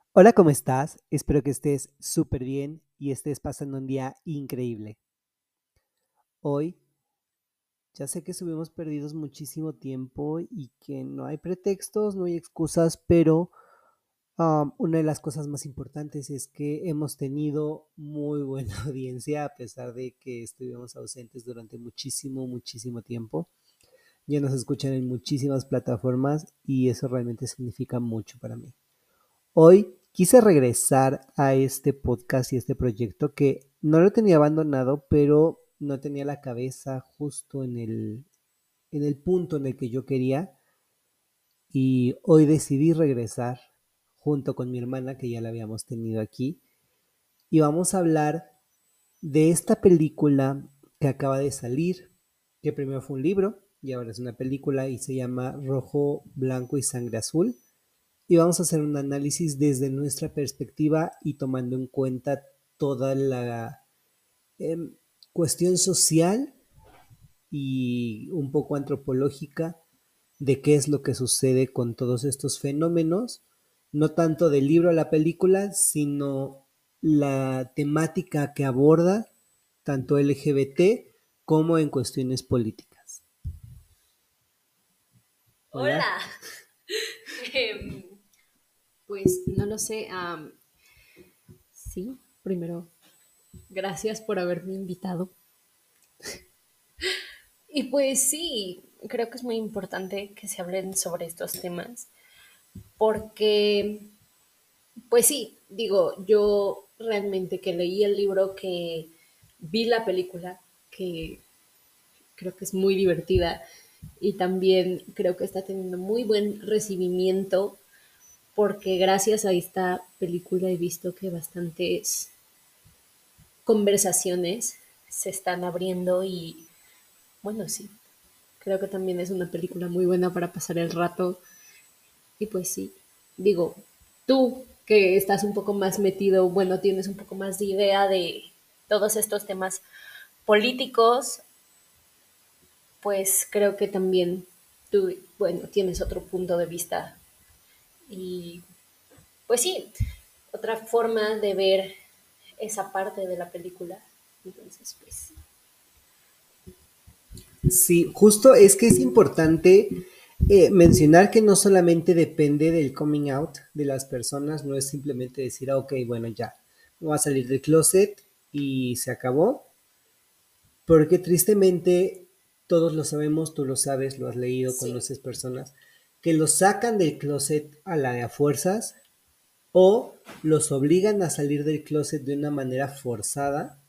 Hola, ¿cómo estás? Espero que estés súper bien y estés pasando un día increíble. Hoy ya sé que estuvimos perdidos muchísimo tiempo y que no hay pretextos, no hay excusas, pero una de las cosas más importantes es que hemos tenido muy buena audiencia a pesar de que estuvimos ausentes durante muchísimo, muchísimo tiempo. Ya nos escuchan en muchísimas plataformas y eso realmente significa mucho para mí. Hoy quise regresar a este podcast y este proyecto que no lo tenía abandonado, pero no tenía la cabeza justo en el punto en el que yo quería. Y hoy decidí regresar junto con mi hermana, que ya la habíamos tenido aquí. Y vamos a hablar de esta película que acaba de salir, que primero fue un libro y ahora es una película y se llama Rojo, Blanco y Sangre Azul. Y vamos a hacer un análisis desde nuestra perspectiva y tomando en cuenta toda la em, cuestión social y un poco antropológica de qué es lo que sucede con todos estos fenómenos, no tanto del libro a la película, sino la temática que aborda tanto LGBT como en cuestiones políticas. Hola. Hola. Em, pues no lo sé. Sí, primero, gracias por haberme invitado. Y pues sí, creo que es muy importante que se hablen sobre estos temas porque, pues sí, digo, yo realmente que leí el libro, que vi la película, que creo que es muy divertida y también creo que está teniendo muy buen recibimiento porque gracias a esta película he visto que bastantes conversaciones se están abriendo y bueno, sí, creo que también es una película muy buena para pasar el rato y pues sí, digo, tú que estás un poco más metido, bueno, tienes un poco más de idea de todos estos temas políticos, pues creo que también tú, bueno, tienes otro punto de vista y pues sí, otra forma de ver esa parte de la película. Entonces, pues Sí, justo es que es importante mencionar que no solamente depende del coming out de las personas, no es simplemente decir, ok, bueno, ya, voy a salir del closet y se acabó, porque tristemente todos lo sabemos, tú lo sabes, lo has leído, sí. conoces personas que los sacan del closet a la de a fuerzas o los obligan a salir del closet de una manera forzada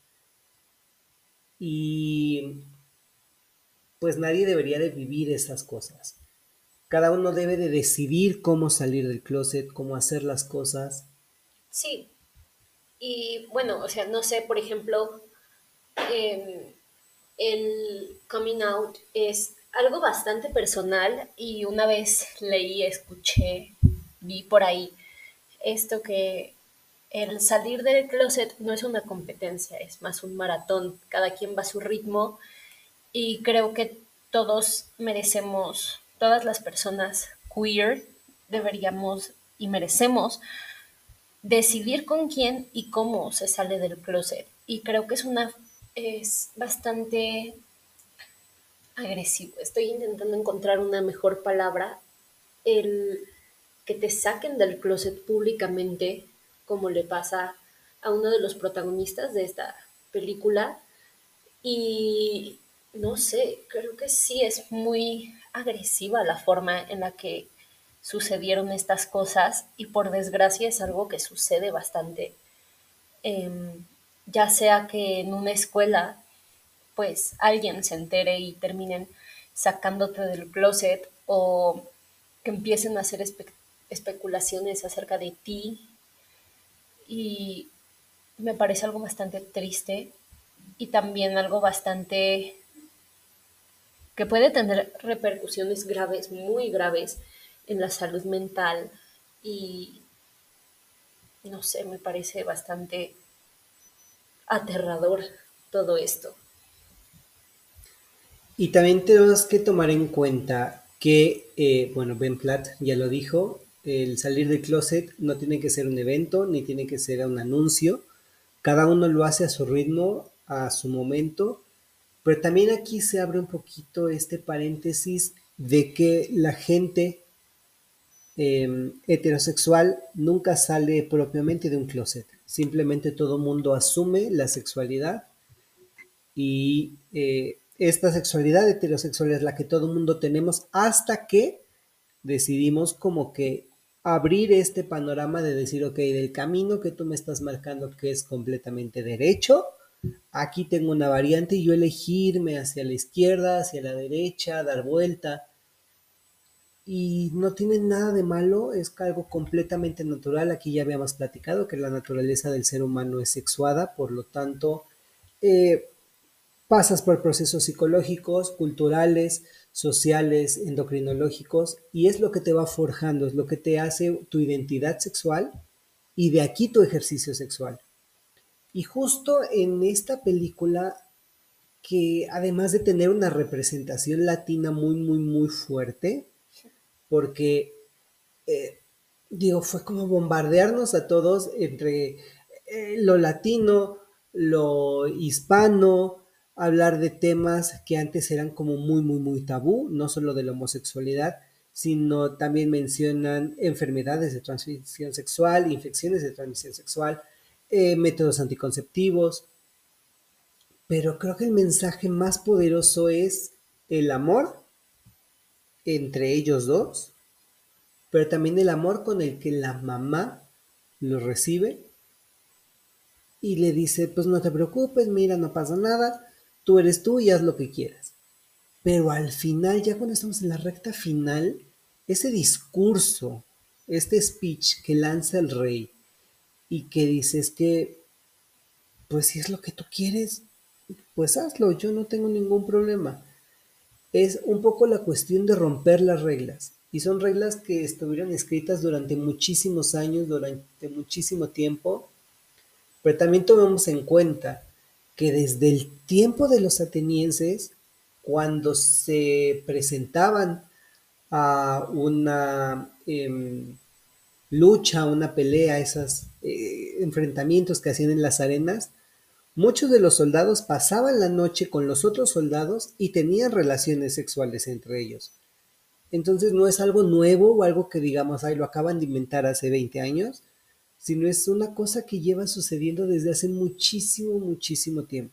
y pues nadie debería de vivir esas cosas. Cada uno debe de decidir cómo salir del closet, cómo hacer las cosas. Sí, y bueno, o sea, no sé, por ejemplo, eh, el coming out es algo bastante personal y una vez leí, escuché, vi por ahí esto que el salir del closet no es una competencia, es más un maratón, cada quien va a su ritmo y creo que todos merecemos, todas las personas queer deberíamos y merecemos decidir con quién y cómo se sale del closet. Y creo que es bastante agresivo. Estoy intentando encontrar una mejor palabra. El que te saquen del closet públicamente, como le pasa a uno de los protagonistas de esta película. Y no sé, creo que sí es muy agresiva la forma en la que sucedieron estas cosas y por desgracia es algo que sucede bastante, em, ya sea que en una escuela pues alguien se entere y terminen sacándote del closet o que empiecen a hacer especulaciones acerca de ti y me parece algo bastante triste y también algo bastante que puede tener repercusiones graves, muy graves en la salud mental y no sé, me parece bastante aterrador todo esto. Y también tenemos que tomar en cuenta que, bueno, Ben Platt ya lo dijo, El salir del closet no tiene que ser un evento, ni tiene que ser un anuncio. Cada uno lo hace a su ritmo, a su momento. Pero también aquí se abre un poquito este paréntesis de que la gente heterosexual nunca sale propiamente de un closet. Simplemente todo mundo asume la sexualidad y esta sexualidad heterosexual es la que todo mundo tenemos hasta que decidimos como que abrir este panorama de decir, ok, del camino que tú me estás marcando que es completamente derecho, aquí tengo una variante y yo elegirme hacia la izquierda, hacia la derecha, dar vuelta. Y no tiene nada de malo, es algo completamente natural. Aquí ya habíamos platicado que la naturaleza del ser humano es sexuada, por lo tanto, eh, pasas por procesos psicológicos, culturales, sociales, endocrinológicos, y es lo que te va forjando, es lo que te hace tu identidad sexual y de aquí tu ejercicio sexual. Y justo en esta película, que además de tener una representación latina muy, muy, muy fuerte, porque digo, fue como bombardearnos a todos entre lo latino, lo hispano, hablar de temas que antes eran como muy, muy, muy tabú, no solo de la homosexualidad, sino también mencionan enfermedades de transmisión sexual, infecciones de transmisión sexual, métodos anticonceptivos, pero creo que el mensaje más poderoso es el amor entre ellos dos, pero también el amor con el que la mamá lo recibe y le dice, pues no te preocupes, mira, no pasa nada, tú eres tú y haz lo que quieras. Pero al final, ya cuando estamos en la recta final, ese discurso, este speech que lanza el rey y que dices que, pues si es lo que tú quieres, pues hazlo, yo no tengo ningún problema. Es un poco la cuestión de romper las reglas. Y son reglas que estuvieron escritas durante muchísimos años, durante muchísimo tiempo, pero también tomemos en cuenta que desde el tiempo de los atenienses, cuando se presentaban a una lucha, una pelea, esos enfrentamientos que hacían en las arenas, muchos de los soldados pasaban la noche con los otros soldados y tenían relaciones sexuales entre ellos. Entonces no es algo nuevo o algo que digamos, ay, lo acaban de inventar hace 20 años, sino es una cosa que lleva sucediendo desde hace muchísimo, muchísimo tiempo.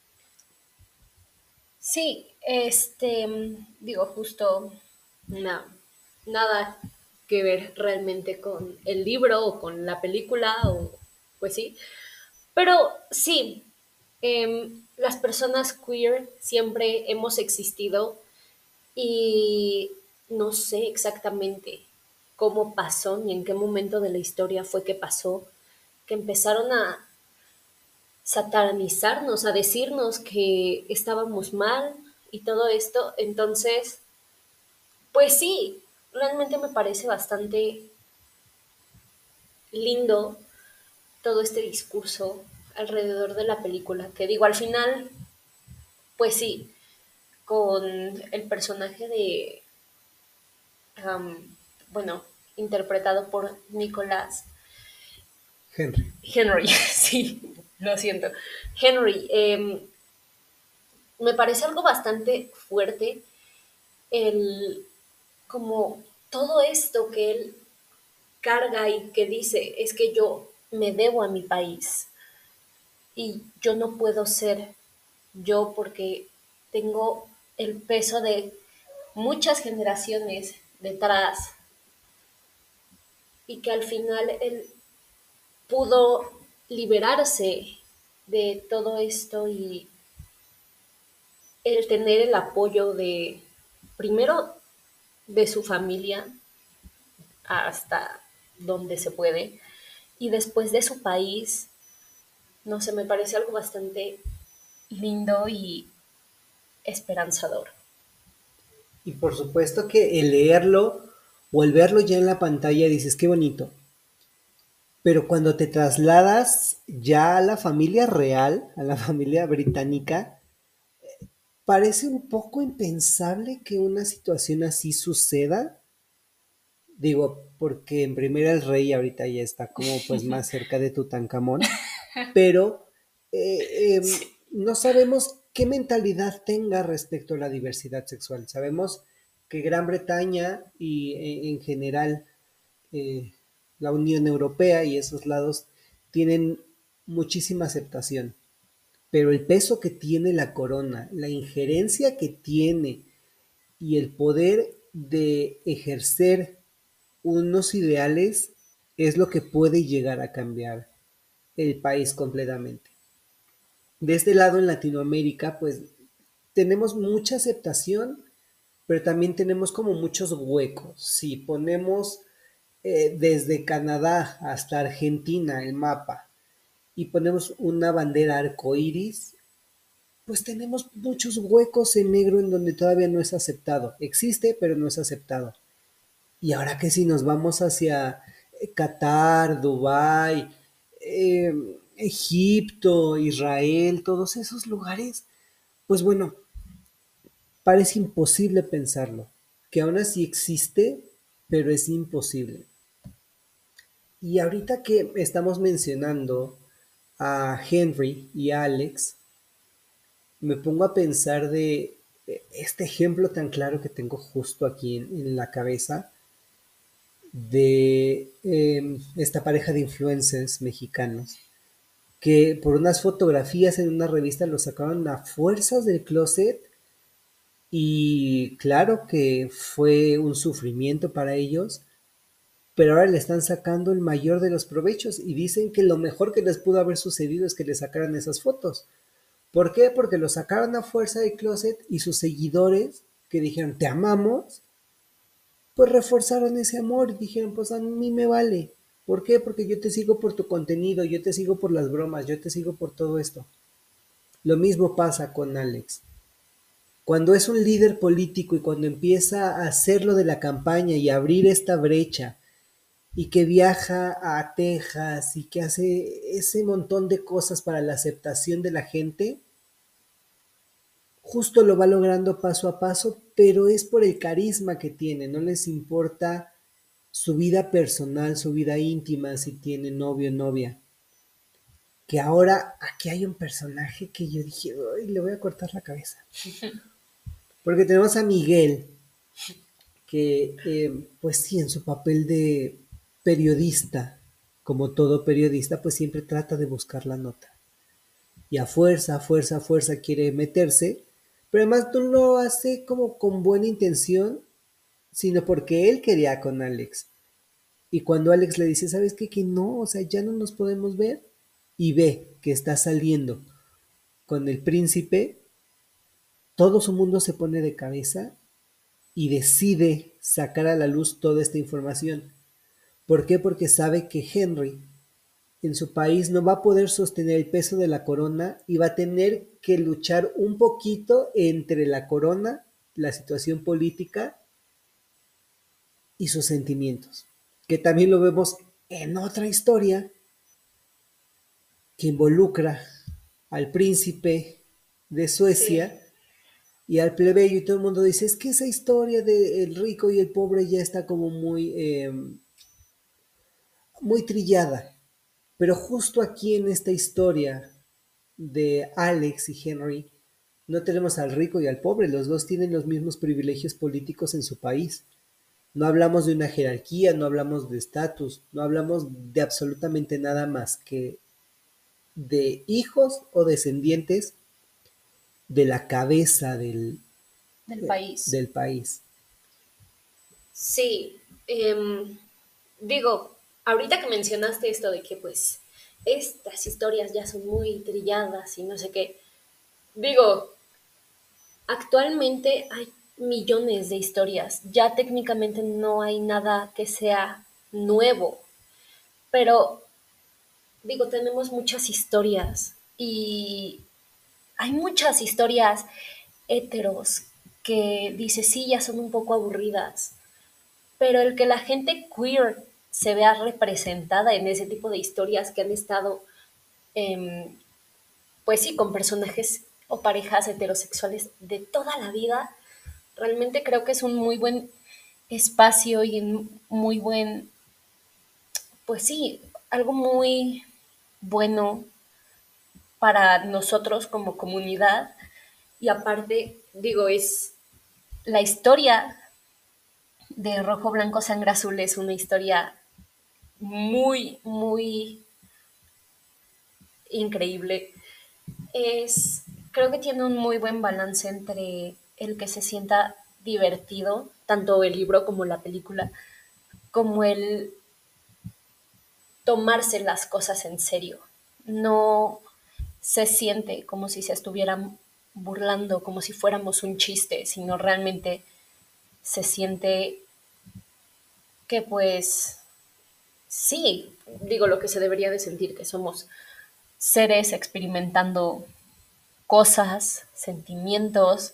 Sí, digo, justo nada que ver realmente con el libro o con la película, o pues sí. Pero sí, las personas queer siempre hemos existido y no sé exactamente cómo pasó ni en qué momento de la historia fue que pasó, que empezaron a satanizarnos, a decirnos que estábamos mal y todo esto. Entonces, pues sí, realmente me parece bastante lindo todo este discurso alrededor de la película, que digo, al final, pues sí, con el personaje de, um, bueno, interpretado por Nicolás Henry. Henry, sí, lo siento, Henry, me parece algo bastante fuerte el como todo esto que él carga y que dice es que yo me debo a mi país y yo no puedo ser yo porque tengo el peso de muchas generaciones detrás y que al final él pudo liberarse de todo esto y el tener el apoyo de, primero, de su familia hasta donde se puede, y después de su país, no sé, me parece algo bastante lindo y esperanzador. Y por supuesto que el leerlo o el verlo ya en la pantalla dices, qué bonito. Pero cuando te trasladas ya a la familia real, a la familia británica, parece un poco impensable que una situación así suceda Digo, porque en primera el rey ahorita ya está como pues más cerca de Tutankamón, pero no sabemos qué mentalidad tenga respecto a la diversidad sexual. Sabemos que Gran Bretaña y en general eh, la Unión Europea y esos lados tienen muchísima aceptación, pero el peso que tiene la corona, la injerencia que tiene y el poder de ejercer unos ideales es lo que puede llegar a cambiar el país completamente. De este lado en Latinoamérica, pues tenemos mucha aceptación, pero también tenemos como muchos huecos. Si ponemos desde Canadá hasta Argentina el mapa y ponemos una bandera arcoíris, pues tenemos muchos huecos en negro en donde todavía no es aceptado. Existe, pero no es aceptado. Y ahora que si nos vamos hacia Qatar, Dubái, eh, Egipto, Israel, todos esos lugares, pues bueno, parece imposible pensarlo, que aún así existe, pero es imposible. Y ahorita que estamos mencionando a Henry y a Alex, me pongo a pensar de este ejemplo tan claro que tengo justo aquí en la cabeza de esta pareja de influencers mexicanos que por unas fotografías en una revista lo sacaron a fuerzas del closet y claro que fue un sufrimiento para ellos, pero ahora le están sacando el mayor de los provechos y dicen que lo mejor que les pudo haber sucedido es que le sacaran esas fotos. ¿Por qué? Porque lo sacaron a fuerza del closet y sus seguidores que dijeron te amamos, pues reforzaron ese amor y dijeron pues a mí me vale. ¿Por qué? Porque yo te sigo por tu contenido, yo te sigo por las bromas, yo te sigo por todo esto. Lo mismo pasa con Alex. Cuando es un líder político y cuando empieza a hacerlo de la campaña y a abrir esta brecha y que viaja a Texas y que hace ese montón de cosas para la aceptación de la gente, justo lo va logrando paso a paso, pero es por el carisma que tiene, no les importa su vida personal, su vida íntima, si tiene novio o novia. Que ahora aquí hay un personaje que yo dije, "Ay, le voy a cortar la cabeza". Porque tenemos a Miguel, que pues sí, en su papel de periodista, como todo periodista, pues siempre trata de buscar la nota. Y a fuerza, a fuerza, a fuerza quiere meterse, pero además no lo hace como con buena intención, sino porque él quería con Alex. Y cuando Alex le dice, ¿sabes qué? Que no, o sea, ya no nos podemos ver, y ve que está saliendo con el príncipe, todo su mundo se pone de cabeza y decide sacar a la luz toda esta información. ¿Por qué? Porque sabe que Henry en su país no va a poder sostener el peso de la corona y va a tener que luchar un poquito entre la corona, la situación política y sus sentimientos. Que también lo vemos en otra historia que involucra al príncipe de Sí, Suecia y al plebeyo y todo el mundo dice, es que esa historia del rico y el pobre ya está como muy trillada. Pero justo aquí en esta historia de Alex y Henry, no tenemos al rico y al pobre, los dos tienen los mismos privilegios políticos en su país. No hablamos de una jerarquía, no hablamos de estatus, no hablamos de absolutamente nada más que de hijos o descendientes de la cabeza del país. del país. Sí, digo, ahorita que mencionaste esto de que pues estas historias ya son muy trilladas y no sé qué, digo, actualmente hay millones de historias, ya técnicamente no hay nada que sea nuevo, pero digo, tenemos muchas historias y hay muchas historias heteros que dice sí, ya son un poco aburridas, pero el que la gente queer se vea representada en ese tipo de historias que han estado, eh, pues sí, con personajes o parejas heterosexuales de toda la vida, realmente creo que es un muy buen espacio y en muy buen, pues sí, algo muy bueno para nosotros como comunidad. Y aparte, digo, es la historia de Rojo, Blanco, Sangre Azul es una historia muy, muy increíble. Creo que tiene un muy buen balance entre el que se sienta divertido, tanto el libro como la película, como el tomarse las cosas en serio. No se siente como si se estuvieran burlando, como si fuéramos un chiste, sino realmente se siente que pues sí, digo lo que se debería de sentir, que somos seres experimentando cosas, sentimientos.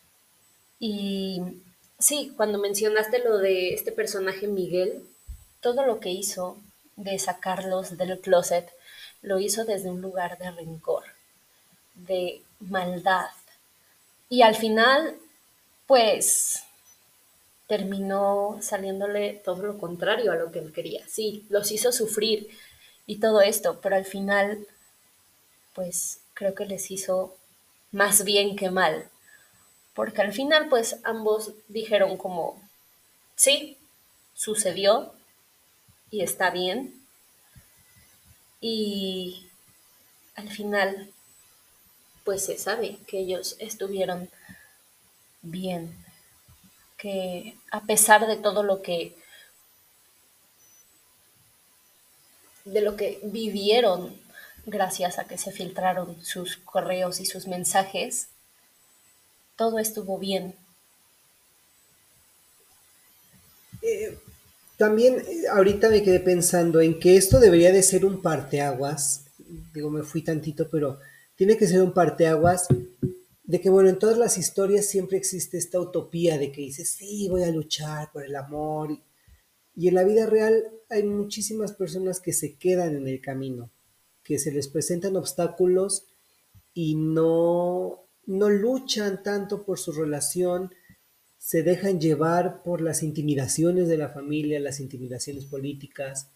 Y sí, cuando mencionaste lo de este personaje Miguel, todo lo que hizo de sacarlos del closet, lo hizo desde un lugar de rencor, de maldad. Y al final, pues terminó saliéndole todo lo contrario a lo que él quería. Sí, los hizo sufrir y todo esto, pero al final, pues creo que les hizo más bien que mal, porque al final, pues ambos dijeron como, sí, sucedió y está bien, y al final, pues se sabe que ellos estuvieron bien, que a pesar de todo lo que de lo que vivieron gracias a que se filtraron sus correos y sus mensajes, todo estuvo bien. También ahorita me quedé pensando en que esto debería de ser un parteaguas. Digo, me fui tantito, pero tiene que ser un parteaguas de que, bueno, en todas las historias siempre existe esta utopía de que dices, sí, voy a luchar por el amor. Y en la vida real hay muchísimas personas que se quedan en el camino, que se les presentan obstáculos y no luchan tanto por su relación, se dejan llevar por las intimidaciones de la familia, las intimidaciones políticas.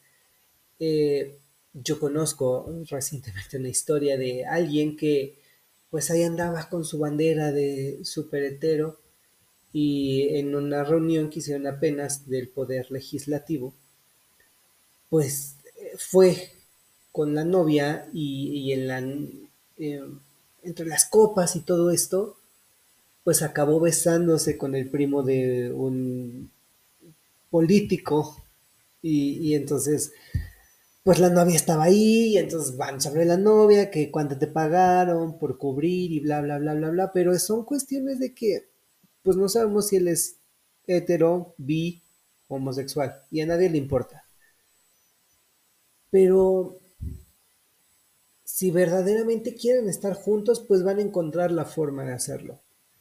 Yo conozco recientemente una historia de alguien que pues ahí andaba con su bandera de super hetero y en una reunión que hicieron apenas del poder legislativo, pues fue con la novia y eh, entre las copas y todo esto, pues acabó besándose con el primo de un político y entonces pues la novia estaba ahí y entonces van sobre la novia, que cuánto te pagaron por cubrir y bla, bla, bla, bla, bla, pero son cuestiones de que pues no sabemos si él es hetero, bi, homosexual y a nadie le importa. Pero si verdaderamente quieren estar juntos, pues van a encontrar la forma de hacerlo.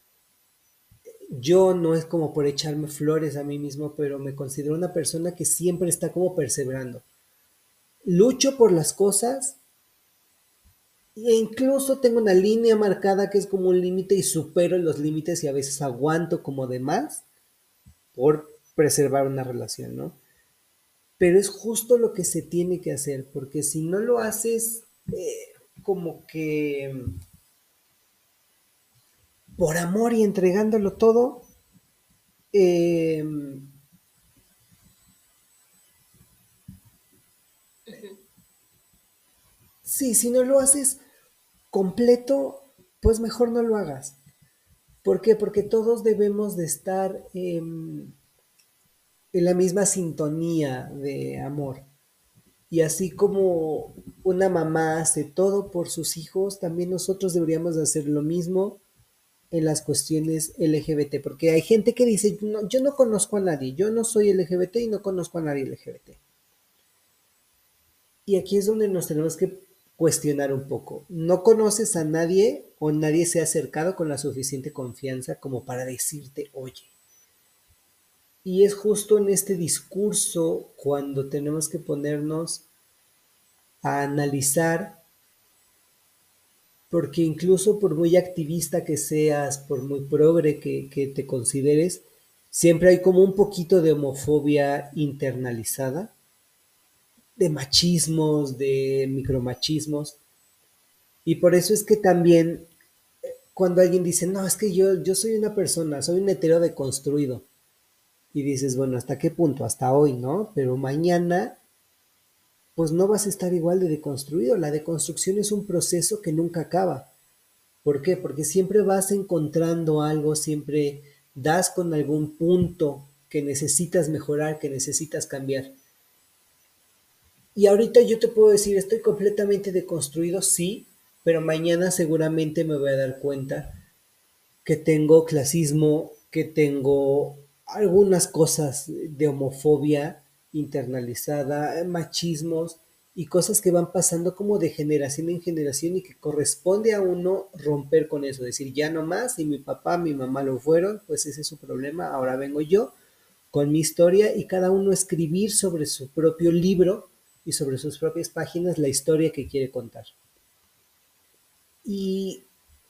Yo no es como por echarme flores a mí mismo, pero me considero una persona que siempre está como perseverando. Lucho por las cosas e incluso tengo una línea marcada que es como un límite y supero los límites y a veces aguanto como de más por preservar una relación, ¿no? Pero es justo lo que se tiene que hacer, porque si no lo haces como que por amor y entregándolo todo, eh, sí, si no lo haces completo, pues mejor no lo hagas. ¿Por qué? Porque todos debemos de estar en la misma sintonía de amor. Y así como una mamá hace todo por sus hijos, también nosotros deberíamos de hacer lo mismo en las cuestiones LGBT, porque hay gente que dice, no, yo no conozco a nadie, yo no soy LGBT y no conozco a nadie LGBT. Y aquí es donde nos tenemos que cuestionar un poco. No conoces a nadie o nadie se ha acercado con la suficiente confianza como para decirte, oye. Y es justo en este discurso cuando tenemos que ponernos a analizar, porque incluso por muy activista que seas, por muy progre que te consideres, Siempre hay como un poquito de homofobia internalizada, de machismos, de micromachismos. Y por eso es que también cuando alguien dice, no, es que yo soy una persona, soy un hetero deconstruido. Y dices, bueno, ¿hasta qué punto? Hasta hoy, ¿no? Pero mañana, pues no vas a estar igual de deconstruido. La deconstrucción es un proceso que nunca acaba. ¿Por qué? Porque siempre vas encontrando algo, siempre das con algún punto que necesitas mejorar, que necesitas cambiar. Y ahorita yo te puedo decir, estoy completamente deconstruido, sí, pero mañana seguramente me voy a dar cuenta que tengo clasismo, que tengo algunas cosas de homofobia internalizada, machismos y cosas que van pasando como de generación en generación y que corresponde a uno romper con eso, decir ya no más, si mi papá, mi mamá lo fueron, pues ese es su problema, ahora vengo yo con mi historia y cada uno escribir sobre su propio libro y sobre sus propias páginas la historia que quiere contar. Y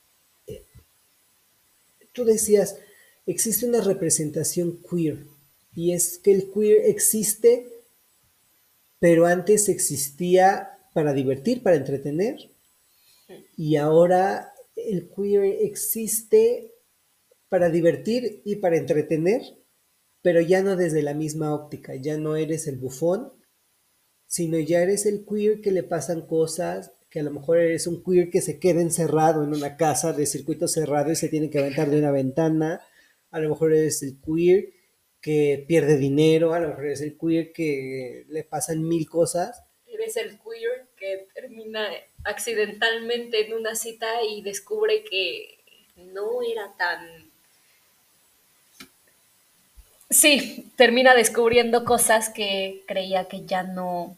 tú decías, existe una representación queer y es que el queer existe, pero antes existía para divertir, para entretener y ahora el queer existe para divertir y para entretener, pero ya no desde la misma óptica, ya no eres el bufón, sino ya eres el queer que le pasan cosas, que a lo mejor eres un queer que se queda encerrado en una casa de circuito cerrado y se tiene que aventar de una ventana, a lo mejor eres el queer que pierde dinero, a lo mejor eres el queer que le pasan mil cosas. Eres el queer que termina accidentalmente en una cita y descubre que no era tan... Sí, termina descubriendo cosas que creía que ya no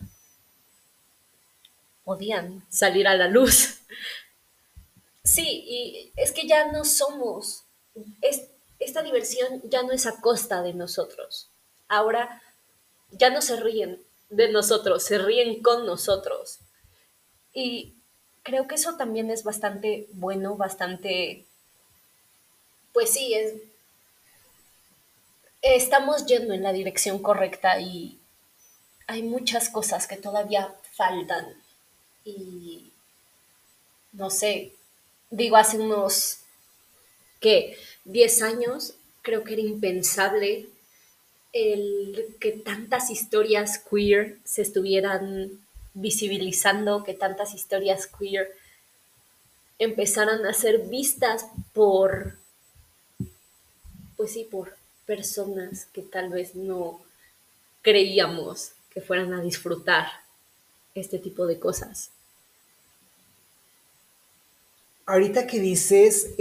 podían salir a la luz. Sí, y es que ya no somos, esta diversión ya no es a costa de nosotros. Ahora ya no se ríen de nosotros, se ríen con nosotros. Y creo que eso también es bastante bueno, bastante, pues sí, estamos yendo en la dirección correcta y hay muchas cosas que todavía faltan. Y no sé, digo, hace unos, ¿qué? 10 años creo que era impensable el que tantas historias queer se estuvieran visibilizando, que tantas historias queer empezaran a ser vistas por, pues sí, por personas que tal vez no creíamos que fueran a disfrutar este tipo de cosas. Ahorita que dices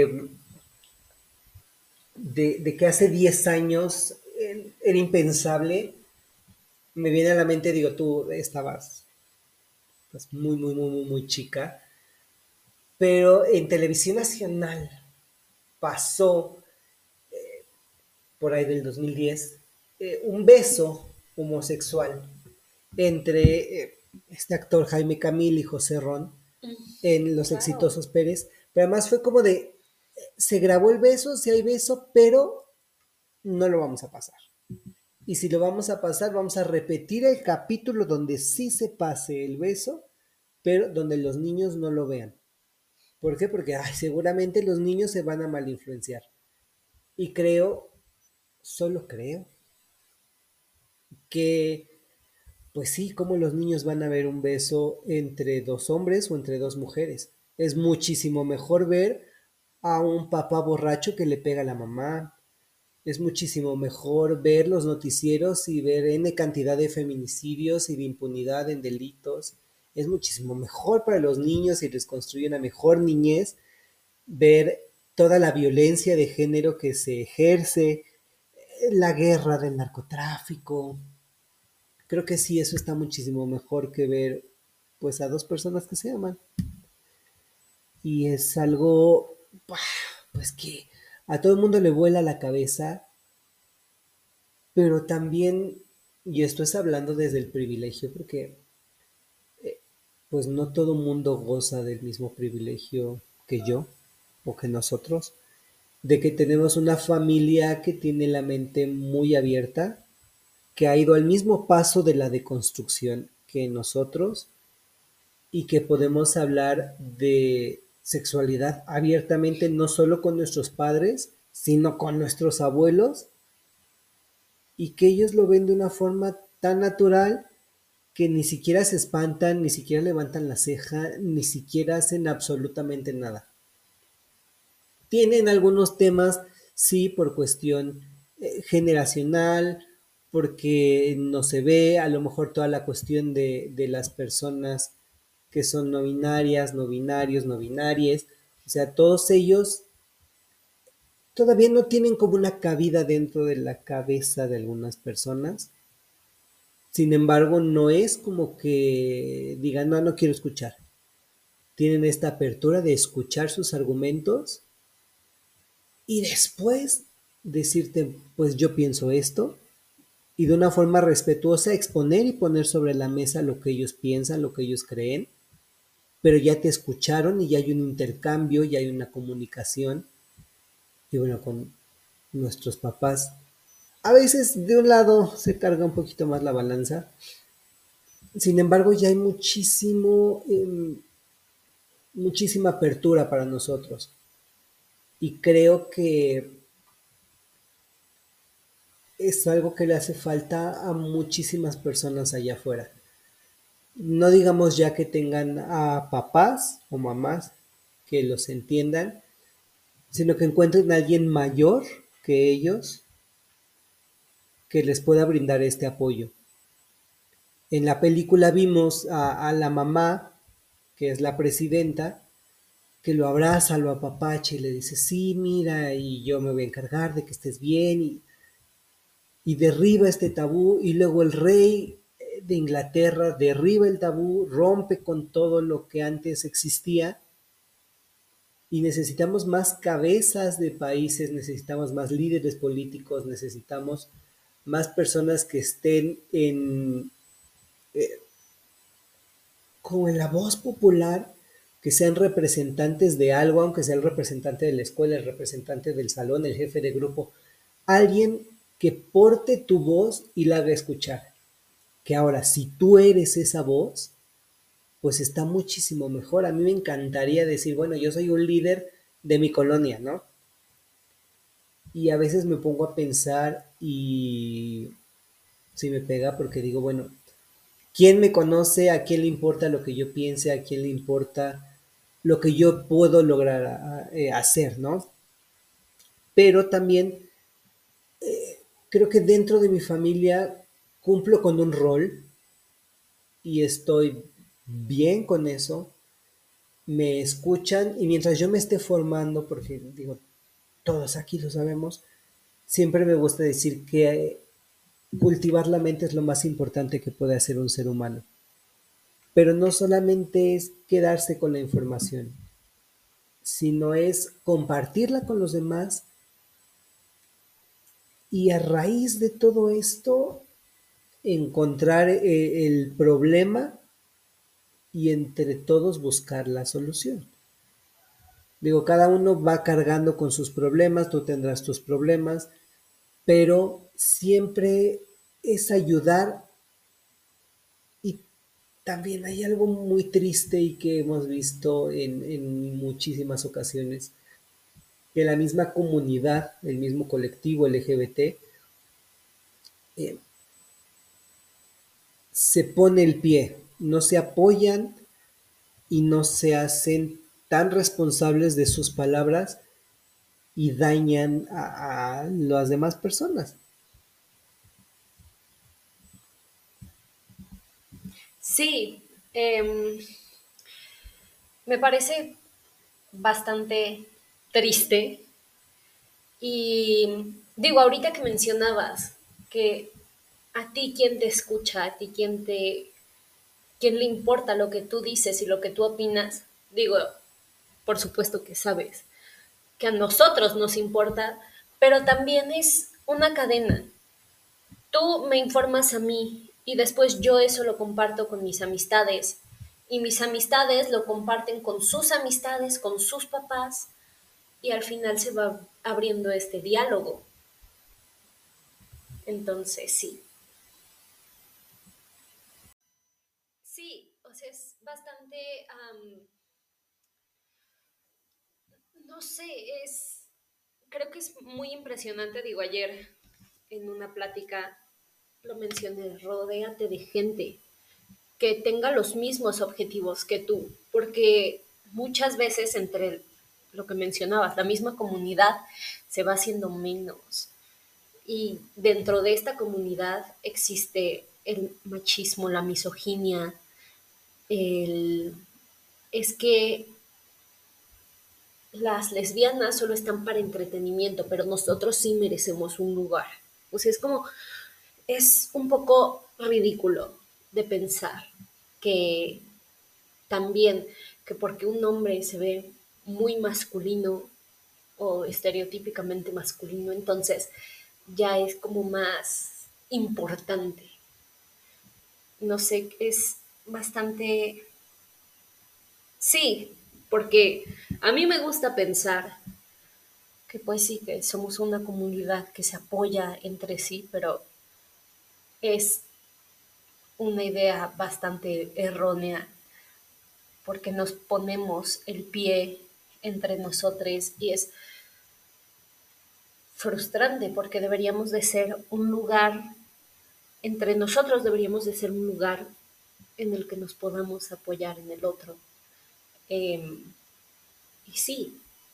de que hace 10 años era impensable, me viene a la mente, digo, tú estabas pues, muy chica, pero en televisión nacional pasó por ahí del 2010 un beso homosexual entre este actor Jaime Camil y José Ron en Los Claro. Exitosos Pérez, pero además fue como de, se grabó el beso, si hay beso, pero no lo vamos a pasar. Y si lo vamos a pasar, vamos a repetir el capítulo donde sí se pase el beso, pero donde los niños no lo vean. ¿Por qué? Porque ay, seguramente los niños se van a malinfluenciar. Y creo, solo creo, que pues sí, como los niños van a ver un beso entre dos hombres o entre dos mujeres. Es muchísimo mejor ver a un papá borracho que le pega a la mamá. Es muchísimo mejor ver los noticieros y ver N cantidad de feminicidios y de impunidad en delitos. Es muchísimo mejor para los niños y les construye una mejor niñez ver toda la violencia de género que se ejerce, la guerra del narcotráfico. Creo que sí, eso está muchísimo mejor que ver pues a dos personas que se aman. Y es algo pues que a todo el mundo le vuela la cabeza, pero también, y esto es hablando desde el privilegio, porque pues no todo el mundo goza del mismo privilegio que yo o que nosotros. de que tenemos una familia que tiene la mente muy abierta, que ha ido al mismo paso de la deconstrucción que nosotros y que podemos hablar de sexualidad abiertamente, no solo con nuestros padres, sino con nuestros abuelos, y que ellos lo ven de una forma tan natural que ni siquiera se espantan, ni siquiera levantan la ceja, ni siquiera hacen absolutamente nada. Tienen algunos temas, sí, por cuestión generacional, porque no se ve, a lo mejor toda la cuestión de las personas que son no binarias, no binarios, no binarias, o sea, todos ellos todavía no tienen como una cabida dentro de la cabeza de algunas personas. Sin embargo, no es como que digan, no, no quiero escuchar. Tienen esta apertura de escuchar sus argumentos y después decirte, pues yo pienso esto, y de una forma respetuosa exponer y poner sobre la mesa lo que ellos piensan, lo que ellos creen, pero ya te escucharon y ya hay un intercambio, ya hay una comunicación. Y bueno, con nuestros papás, a veces de un lado se carga un poquito más la balanza, sin embargo ya hay muchísima apertura para nosotros. Y creo que es algo que le hace falta a muchísimas personas allá afuera. No digamos ya que tengan a papás o mamás que los entiendan, sino que encuentren a alguien mayor que ellos que les pueda brindar este apoyo. En la película vimos a la mamá, que es la presidenta, que lo abraza, lo apapacha y le dice, sí, mira, y yo me voy a encargar de que estés bien, y derriba este tabú, y luego el rey de Inglaterra derriba el tabú, rompe con todo lo que antes existía, y necesitamos más cabezas de países, necesitamos más líderes políticos, necesitamos más personas que estén como en la voz popular, que sean representantes de algo, aunque sea el representante de la escuela, el representante del salón, el jefe de grupo, alguien que porte tu voz y la haga escuchar. Que ahora, si tú eres esa voz, pues está muchísimo mejor. A mí me encantaría decir, bueno, yo soy un líder de mi colonia, ¿no? Y a veces me pongo a pensar y si me pega porque digo, bueno, ¿quién me conoce? ¿A quién le importa lo que yo piense? ¿A quién le importa lo que yo puedo lograr hacer, ¿no? Pero también creo que dentro de mi familia cumplo con un rol y estoy bien con eso. Me escuchan y mientras yo me esté formando, porque digo, todos aquí lo sabemos, siempre me gusta decir que cultivar la mente es lo más importante que puede hacer un ser humano. Pero no solamente es quedarse con la información, sino es compartirla con los demás y a raíz de todo esto encontrar el problema y entre todos buscar la solución. Digo, cada uno va cargando con sus problemas, tú tendrás tus problemas, pero siempre es ayudar. Y también hay algo muy triste y que hemos visto en muchísimas ocasiones, que la misma comunidad, el mismo colectivo LGBT, eh, se pone el pie, no se apoyan y no se hacen tan responsables de sus palabras y dañan a las demás personas. Sí, me parece bastante triste. Y digo, ahorita que mencionabas que a ti quién te escucha, a ti quién le importa lo que tú dices y lo que tú opinas, digo, por supuesto que sabes que a nosotros nos importa, pero también es una cadena. Tú me informas a mí y después yo eso lo comparto con mis amistades y mis amistades lo comparten con sus amistades, con sus papás y al final se va abriendo este diálogo. Entonces, sí. Sí, o sea, es bastante, no sé, creo que es muy impresionante. Digo, ayer en una plática lo mencioné, rodéate de gente que tenga los mismos objetivos que tú, porque muchas veces entre lo que mencionabas, la misma comunidad se va haciendo menos. Y dentro de esta comunidad existe el machismo, la misoginia, el, es que las lesbianas solo están para entretenimiento, pero nosotros sí merecemos un lugar. O sea, es como, es un poco ridículo de pensar que también, que porque un hombre se ve muy masculino o estereotípicamente masculino, entonces ya es como más importante. No sé, es bastante. Sí, porque a mí me gusta pensar que pues sí, que somos una comunidad que se apoya entre sí, pero es una idea bastante errónea porque nos ponemos el pie entre nosotros y es frustrante porque deberíamos de ser un lugar, entre nosotros deberíamos de ser un lugar en el que nos podamos apoyar en el otro. Eh, y sí,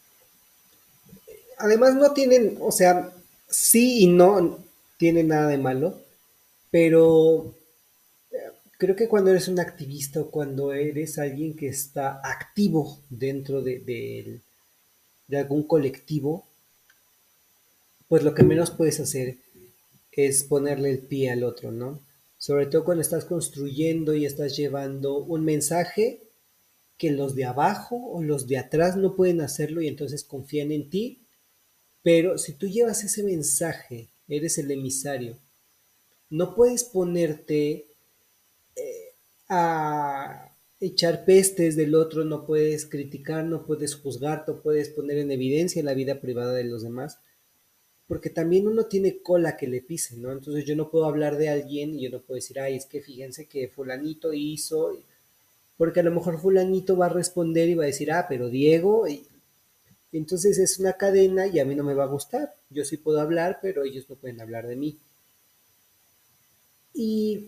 Además no tienen, o sea, sí y no tienen nada de malo, pero creo que cuando eres un activista o cuando eres alguien que está activo dentro de algún colectivo, pues lo que menos puedes hacer es ponerle el pie al otro, ¿no? Sobre todo cuando estás construyendo y estás llevando un mensaje que los de abajo o los de atrás no pueden hacerlo y entonces confían en ti, pero si tú llevas ese mensaje, eres el emisario, no puedes ponerte a echar pestes del otro, no puedes criticar, no puedes juzgar, no puedes poner en evidencia la vida privada de los demás, porque también uno tiene cola que le pise, ¿no? Entonces yo no puedo hablar de alguien y yo no puedo decir, ay, es que fíjense que fulanito hizo, porque a lo mejor fulanito va a responder y va a decir, ah, pero Diego, y entonces es una cadena y a mí no me va a gustar. Yo sí puedo hablar, pero ellos no pueden hablar de mí. Y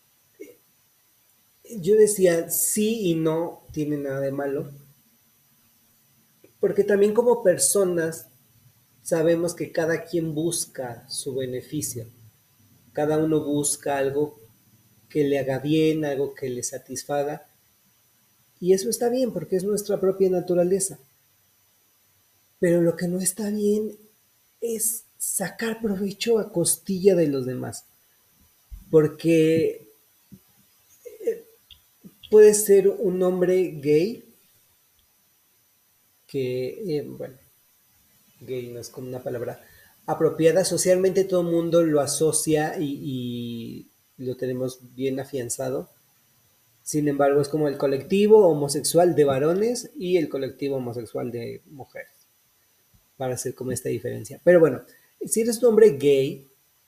yo decía, sí y no tiene nada de malo, porque también como personas sabemos que cada quien busca su beneficio, cada uno busca algo que le haga bien, algo que le satisfaga, y eso está bien porque es nuestra propia naturaleza. Pero lo que no está bien es sacar provecho a costilla de los demás, porque puede ser un hombre gay, que, bueno, gay no es como una palabra apropiada, socialmente todo el mundo lo asocia y lo tenemos bien afianzado. Sin embargo, es como el colectivo homosexual de varones y el colectivo homosexual de mujeres, para hacer como esta diferencia. Pero bueno, si eres un hombre gay,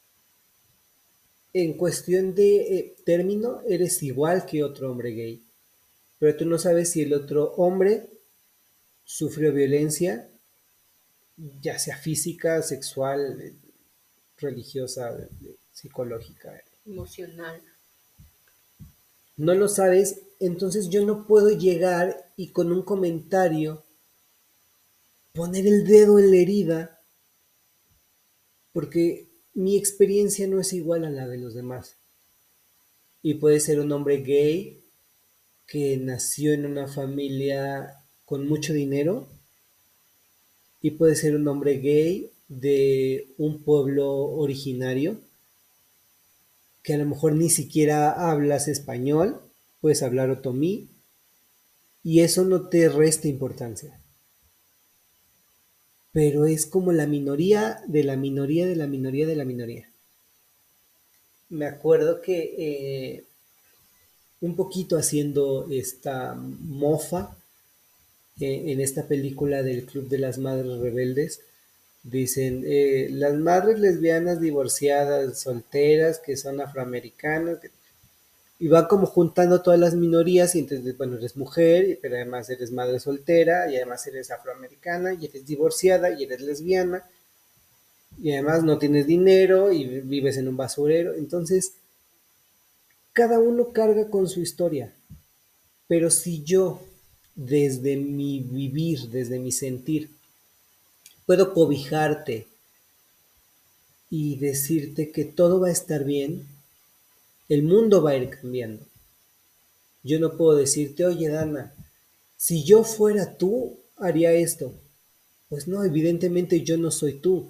en cuestión de término, eres igual que otro hombre gay, pero tú no sabes si el otro hombre sufrió violencia, ya sea física, sexual, religiosa, psicológica. emocional. No lo sabes, entonces yo no puedo llegar y con un comentario poner el dedo en la herida porque mi experiencia no es igual a la de los demás. Y puede ser un hombre gay que nació en una familia con mucho dinero y puede ser un hombre gay de un pueblo originario que a lo mejor ni siquiera hablas español, puedes hablar otomí y eso no te resta importancia. Pero es como la minoría de la minoría de la minoría de la minoría. Me acuerdo que un poquito haciendo esta mofa, en esta película del Club de las Madres Rebeldes, dicen, las madres lesbianas divorciadas, solteras, que son afroamericanas, y van como juntando todas las minorías, y entonces, bueno, eres mujer, pero además eres madre soltera, y además eres afroamericana, y eres divorciada, y eres lesbiana, y además no tienes dinero, y vives en un basurero. Entonces, cada uno carga con su historia, pero si yo, desde mi vivir, desde mi sentir, puedo cobijarte y decirte que todo va a estar bien, el mundo va a ir cambiando. Yo no puedo decirte, oye Dana, si yo fuera tú, haría esto. Pues no, evidentemente yo no soy tú.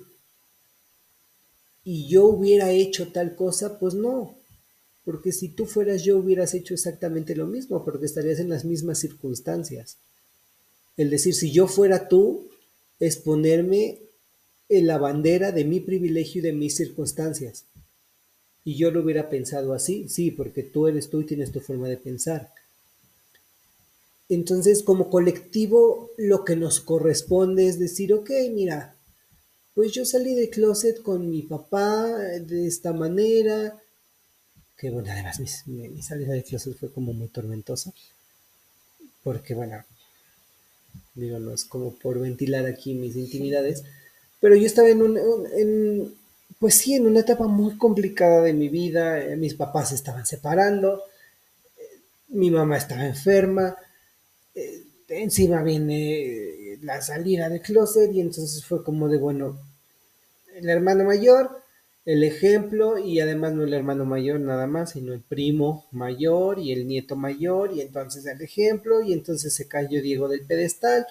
Y yo hubiera hecho tal cosa, pues no. Porque si tú fueras yo, hubieras hecho exactamente lo mismo, porque estarías en las mismas circunstancias. El decir, si yo fuera tú, es ponerme en la bandera de mi privilegio y de mis circunstancias. Y yo lo hubiera pensado así, sí, porque tú eres tú y tienes tu forma de pensar. Entonces, como colectivo, lo que nos corresponde es decir, ok, mira, pues yo salí de closet con mi papá de esta manera, que bueno, además mi salida de closet fue como muy tormentosa, porque bueno, digo, no es como por ventilar aquí mis intimidades, pero yo estaba pues sí, en una etapa muy complicada de mi vida, mis papás se estaban separando, mi mamá estaba enferma, encima viene la salida de closet y entonces fue como de, bueno, el hermano mayor, el ejemplo y además no el hermano mayor nada más, sino el primo mayor y el nieto mayor y entonces el ejemplo y entonces se cayó Diego del pedestal,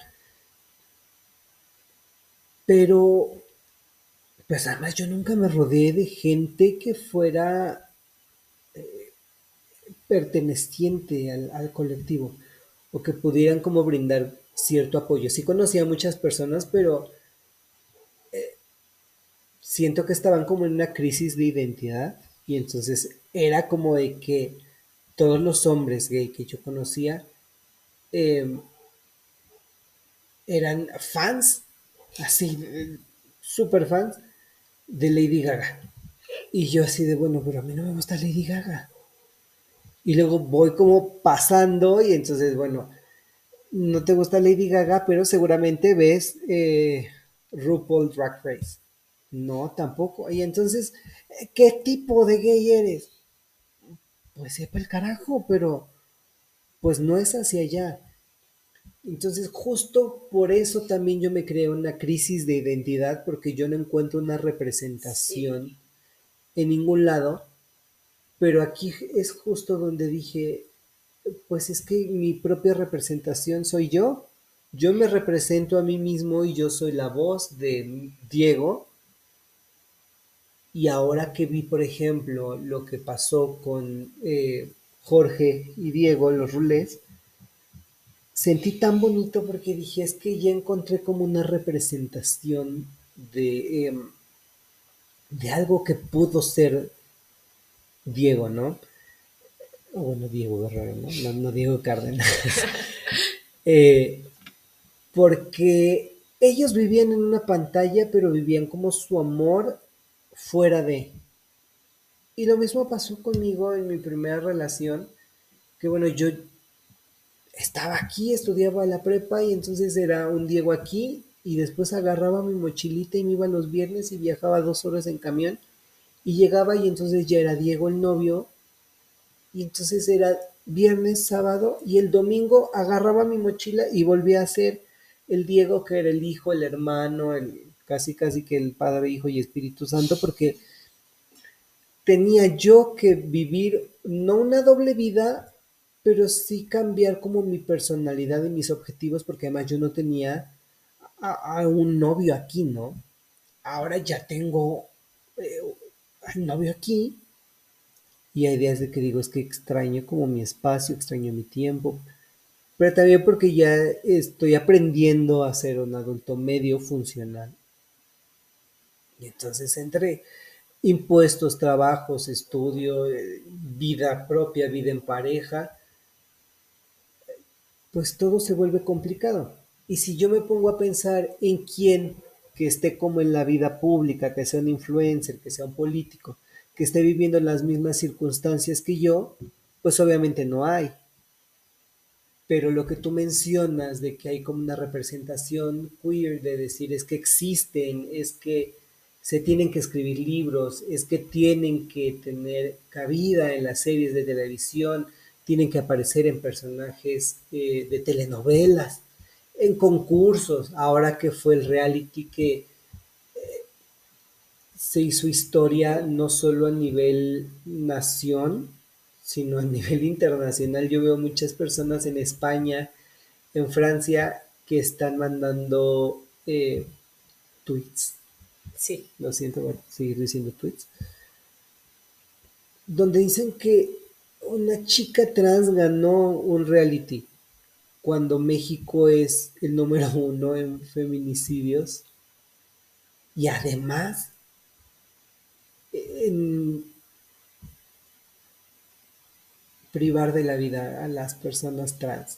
pero pues además yo nunca me rodeé de gente que fuera perteneciente al colectivo o que pudieran como brindar cierto apoyo. Sí conocía a muchas personas, pero siento que estaban como en una crisis de identidad y entonces era como de que todos los hombres gay que yo conocía eh, eran fans, así, super fans de Lady Gaga. Y yo así de, bueno, pero a mí no me gusta Lady Gaga. Y luego voy como pasando y entonces, bueno, no te gusta Lady Gaga, pero seguramente ves RuPaul Drag Race. No, tampoco. Y entonces, ¿qué tipo de gay eres? Pues sepa el carajo, pero pues no es hacia allá. Entonces, justo por eso también yo me creé una crisis de identidad, porque yo no encuentro una Sí, representación en ningún lado, pero aquí es justo donde dije, pues es que mi propia representación soy yo me represento a mí mismo y yo soy la voz de Diego, y ahora que vi, por ejemplo, lo que pasó con Jorge y Diego, los rulés, sentí tan bonito porque dije, es que ya encontré como una representación de algo que pudo ser Diego, ¿no? O bueno, Diego Guerrero, ¿no? No, no Diego Cárdenas. Eh, porque ellos vivían en una pantalla, pero vivían como su amor fuera de. Y lo mismo pasó conmigo en mi primera relación, que bueno, yo estaba aquí, estudiaba la prepa y entonces era un Diego aquí y después agarraba mi mochilita y me iba los viernes y viajaba 2 horas en camión y llegaba y entonces ya era Diego el novio y entonces era viernes, sábado y el domingo agarraba mi mochila y volvía a ser el Diego que era el hijo, el hermano, el casi casi que el Padre, Hijo y Espíritu Santo, porque tenía yo que vivir no una doble vida, pero sí cambiar como mi personalidad y mis objetivos, porque además yo no tenía a un novio aquí, ¿no? Ahora ya tengo eh, al novio aquí y hay días de que digo es que extraño como mi espacio, extraño mi tiempo, pero también porque ya estoy aprendiendo a ser un adulto medio funcional. Y entonces entre impuestos, trabajos, estudio, vida propia, vida en pareja, pues todo se vuelve complicado. Y si yo me pongo a pensar en quién que esté como en la vida pública, que sea un influencer, que sea un político, que esté viviendo las mismas circunstancias que yo, pues obviamente no hay. Pero lo que tú mencionas de que hay como una representación queer, de decir es que existen, es que se tienen que escribir libros, es que tienen que tener cabida en las series de televisión, tienen que aparecer en personajes de telenovelas, en concursos, ahora que fue el reality que se hizo historia no solo a nivel nación, sino a nivel internacional. Yo veo muchas personas en España, en Francia, que están mandando tweets, Sí. lo siento por seguir diciendo tweets, donde dicen que una chica trans ganó un reality cuando México es el número uno en feminicidios y además en privar de la vida a las personas trans.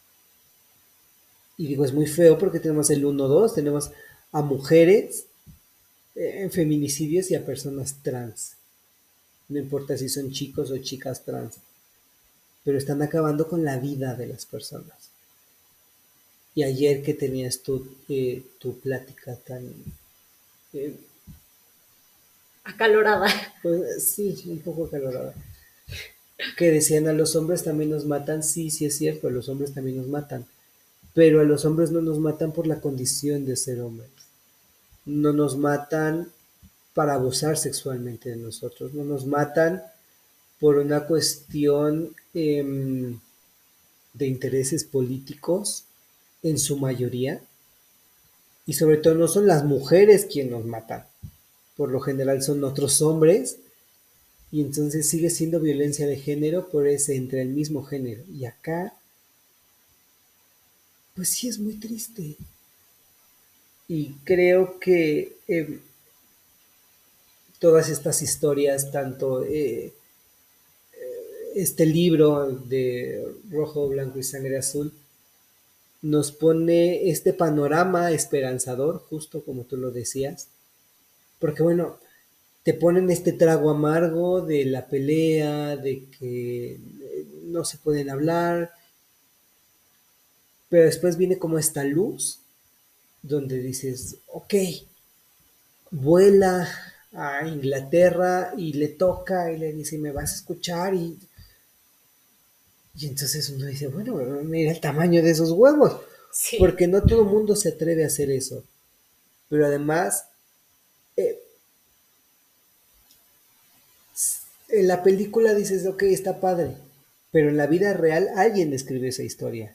Y digo, es muy feo porque tenemos el 1-2, tenemos a mujeres en feminicidios y a personas trans. No importa si son chicos o chicas trans, pero están acabando con la vida de las personas. Y ayer que tenías tu plática tan, eh, Acalorada. pues sí, un poco acalorada, que decían a los hombres también nos matan, sí, sí es cierto, a los hombres también nos matan, pero a los hombres no nos matan por la condición de ser hombres, no nos matan para abusar sexualmente de nosotros, no nos matan por una cuestión de intereses políticos en su mayoría, y sobre todo no son las mujeres quienes nos matan, por lo general son otros hombres, y entonces sigue siendo violencia de género, por ese entre el mismo género. Y acá, pues sí es muy triste. Y creo que todas estas historias, tanto este libro de Rojo, Blanco y Sangre Azul, nos pone este panorama esperanzador, justo como tú lo decías, porque bueno, te ponen este trago amargo de la pelea, de que no se pueden hablar, pero después viene como esta luz donde dices, ok, vuela a Inglaterra y le toca y le dice, me vas a escuchar y entonces uno dice, bueno, mira el tamaño de esos huevos, Sí. porque no todo el mundo se atreve a hacer eso, pero además eh, en la película dices, ok, está padre, pero en la vida real alguien escribió esa historia.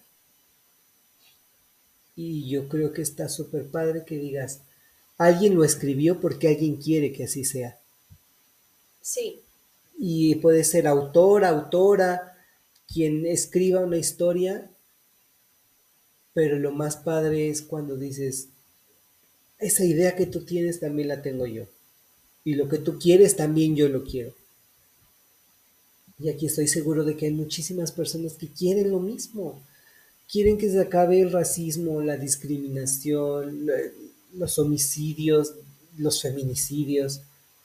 Y yo creo que está súper padre que digas, alguien lo escribió porque alguien quiere que así sea. Sí. Y puede ser autor, autora, quien escriba una historia, pero lo más padre es cuando dices, esa idea que tú tienes también la tengo yo. Y lo que tú quieres también yo lo quiero. Y aquí estoy seguro de que hay muchísimas personas que quieren lo mismo. Quieren que se acabe el racismo, la discriminación, los homicidios, los feminicidios.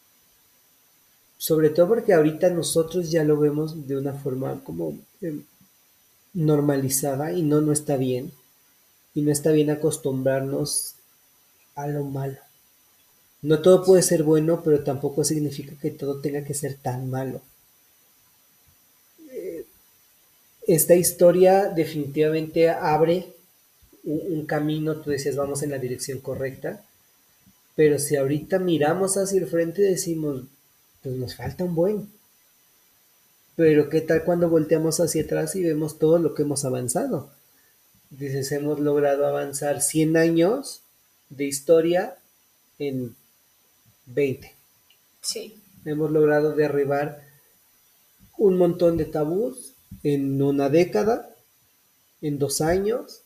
Sobre todo porque ahorita nosotros ya lo vemos de una forma como normalizada y no está bien. Y no está bien acostumbrarnos a lo malo. No todo puede ser bueno, pero tampoco significa que todo tenga que ser tan malo. Esta historia definitivamente abre un camino, tú decías, vamos en la dirección correcta, pero si ahorita miramos hacia el frente decimos, pues nos falta un buen. Pero ¿qué tal cuando volteamos hacia atrás y vemos todo lo que hemos avanzado? Dices, hemos logrado avanzar 100 años de historia en 20. Sí. Hemos logrado derribar un montón de tabús en una década, en 2 años,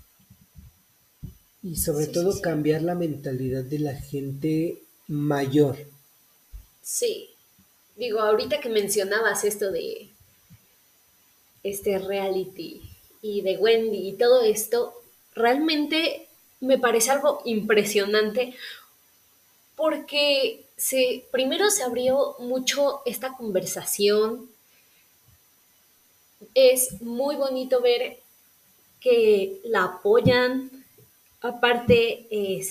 y sobre Sí, sí, todo sí. cambiar la mentalidad de la gente mayor. Sí. Digo, ahorita que mencionabas esto de este reality y de Wendy y todo esto, realmente me parece algo impresionante porque primero se abrió mucho esta conversación. Es muy bonito ver que la apoyan. Aparte,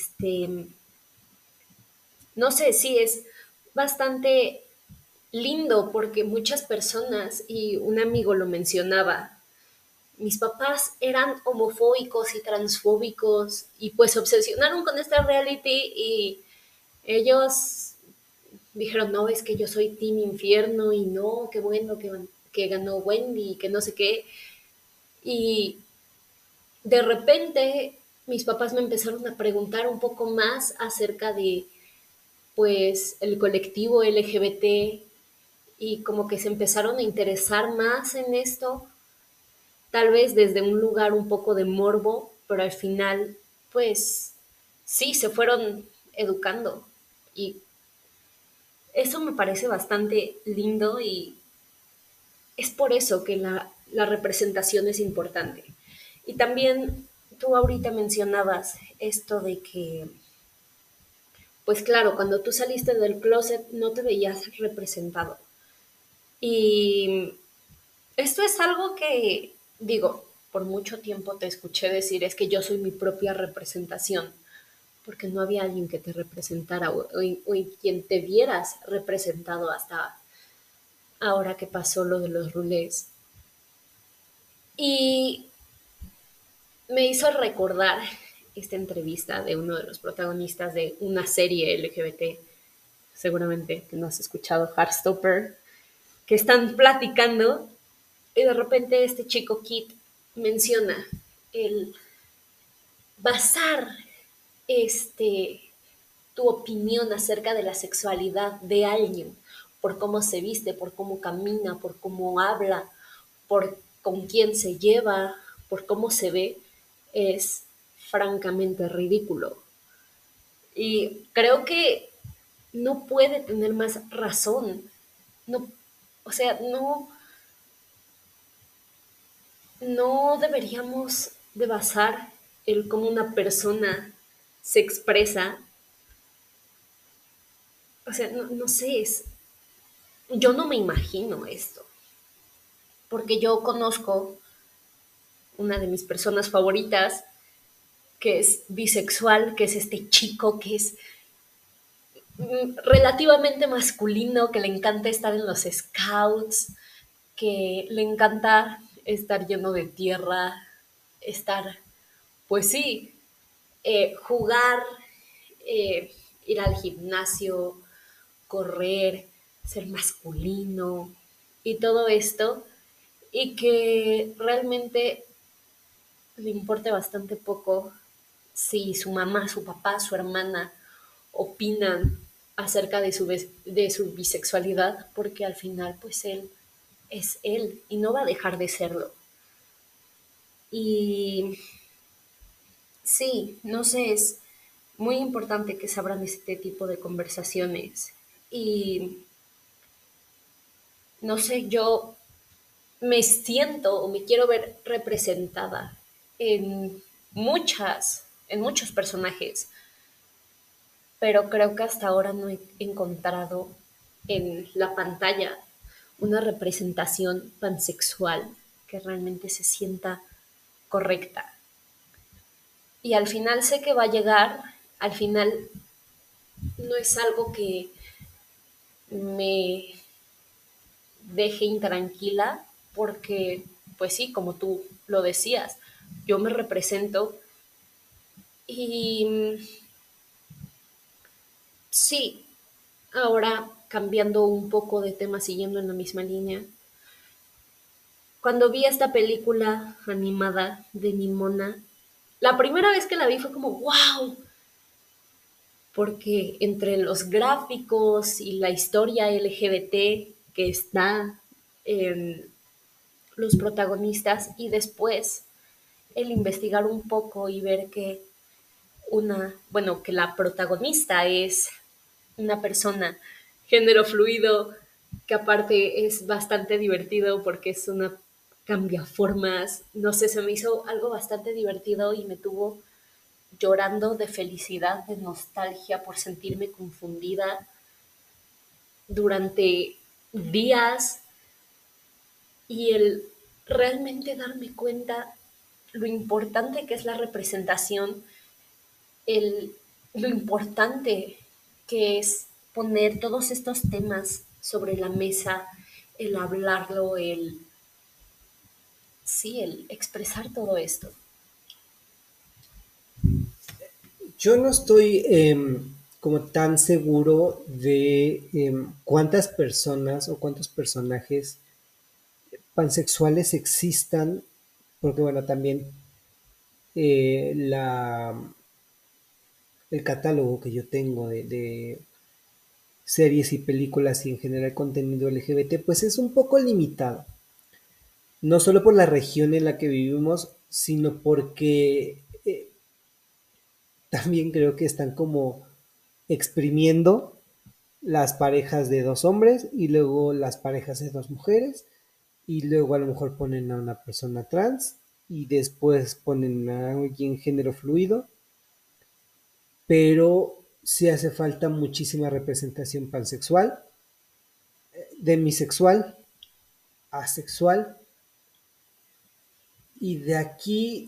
no sé si es bastante lindo porque muchas personas, y un amigo lo mencionaba, mis papás eran homofóbicos y transfóbicos y pues se obsesionaron con esta reality y ellos dijeron, no, es que yo soy Team Infierno y no, qué bueno que ganó Wendy, que no sé qué. Y de repente mis papás me empezaron a preguntar un poco más acerca de pues el colectivo LGBT y como que se empezaron a interesar más en esto, tal vez desde un lugar un poco de morbo, pero al final pues sí, se fueron educando y eso me parece bastante lindo y es por eso que la representación es importante. Y también tú ahorita mencionabas esto de que, pues claro, cuando tú saliste del closet no te veías representado. Y esto es algo que, digo, por mucho tiempo te escuché decir, es que yo soy mi propia representación, porque no había alguien que te representara o en quien te vieras representado hasta ahora que pasó lo de los rulés. Y me hizo recordar esta entrevista de uno de los protagonistas de una serie LGBT, seguramente que no has escuchado, Heartstopper, que están platicando y de repente este chico Kit menciona el basar este, tu opinión acerca de la sexualidad de alguien por cómo se viste, por cómo camina, por cómo habla, por con quién se lleva, por cómo se ve, es francamente ridículo. Y creo que no puede tener más razón. No, o sea, no deberíamos de basar el cómo una persona se expresa. O sea, no sé, yo no me imagino esto, porque yo conozco una de mis personas favoritas que es bisexual, que es este chico que es relativamente masculino, que le encanta estar en los scouts, que le encanta estar lleno de tierra, estar, pues sí, jugar, ir al gimnasio, correr, ser masculino y todo esto, y que realmente le importe bastante poco si su mamá, su papá, su hermana opinan acerca de su bisexualidad, porque al final pues él es él y no va a dejar de serlo. Y sí, no sé, es muy importante que se abran este tipo de conversaciones. Y no sé, yo me siento o me quiero ver representada en en muchos personajes, pero creo que hasta ahora no he encontrado en la pantalla una representación pansexual que realmente se sienta correcta. Y al final sé que va a llegar, al final no es algo que me deje intranquila porque, pues sí, como tú lo decías, yo me represento y sí, ahora cambiando un poco de tema, siguiendo en la misma línea, cuando vi esta película animada de Nimona, la primera vez que la vi fue como, wow, porque entre los gráficos y la historia LGBT que está en los protagonistas y después el investigar un poco y ver que bueno, que la protagonista es una persona género fluido, que aparte es bastante divertido porque es una cambiaformas, no sé, se me hizo algo bastante divertido y me tuvo llorando de felicidad, de nostalgia por sentirme confundida durante días y el realmente darme cuenta lo importante que es la representación, el, lo importante que es poner todos estos temas sobre la mesa, el hablarlo, sí, el expresar todo esto. Yo no estoy como tan seguro de cuántas personas o cuántos personajes pansexuales existan, porque bueno, también la, el catálogo que yo tengo de series y películas y en general contenido LGBT, pues es un poco limitado. No solo por la región en la que vivimos, sino porque también creo que están como exprimiendo las parejas de dos hombres y luego las parejas de dos mujeres y luego a lo mejor ponen a una persona trans y después ponen a alguien género fluido, pero sí hace falta muchísima representación pansexual, demisexual, asexual y de aquí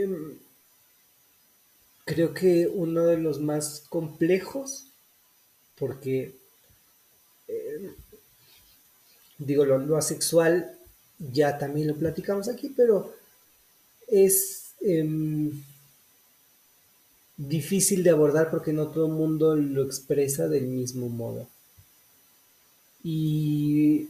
creo que uno de los más complejos, porque digo, lo asexual ya también lo platicamos aquí, pero es difícil de abordar porque no todo el mundo lo expresa del mismo modo. Y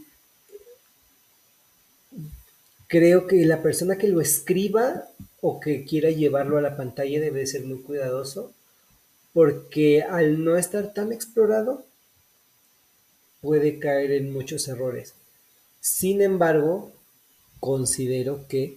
creo que la persona que lo escriba o que quiera llevarlo a la pantalla debe de ser muy cuidadoso porque al no estar tan explorado puede caer en muchos errores. Sin embargo, considero que